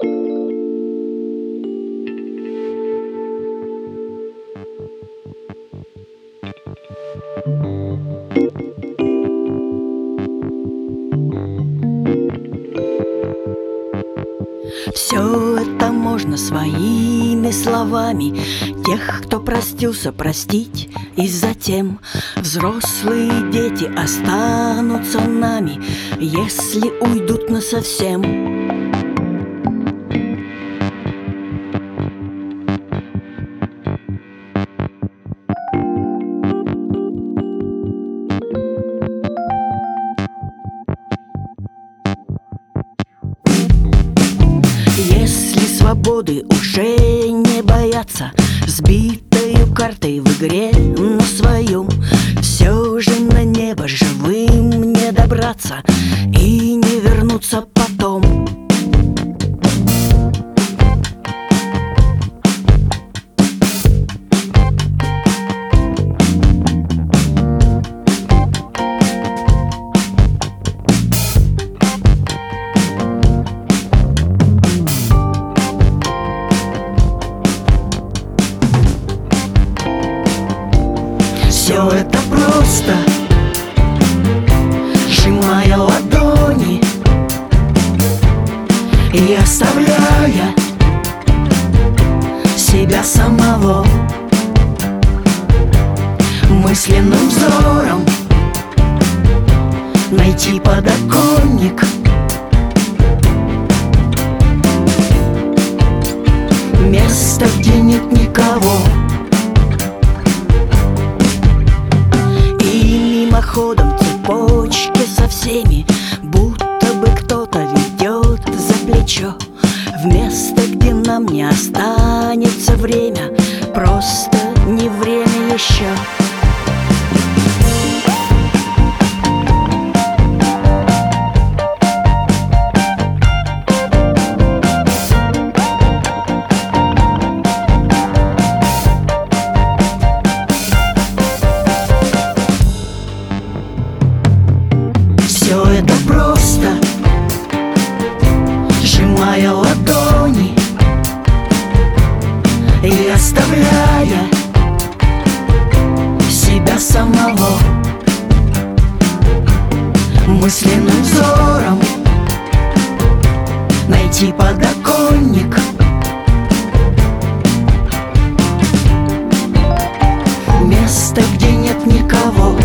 Все это можно своими словами тех, кто простился, простить. И затем взрослые дети останутся нами, если уйдут насовсем. Если свободы уже не боятся, сбитою картой в игре на своем, все же на небо живым не добраться и не вернуться потом. Все это просто, сжимая ладони и оставляя себя самого мысленным взором найти подоконник, место, где нет никого. Ходом цепочки со всеми, будто бы кто-то ведет за плечо в место, где нам не останется время, просто не время еще. Все это просто, сжимая ладони и оставляя себя самого мысленным взором найти подоконник, место, где нет никого.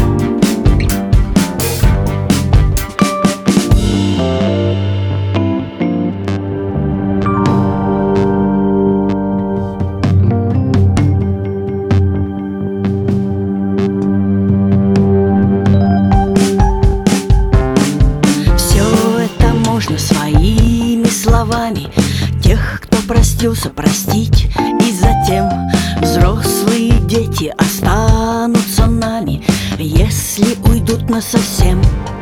Своими словами тех, кто простился, простить. И затем взрослые дети останутся нами, если уйдут насовсем.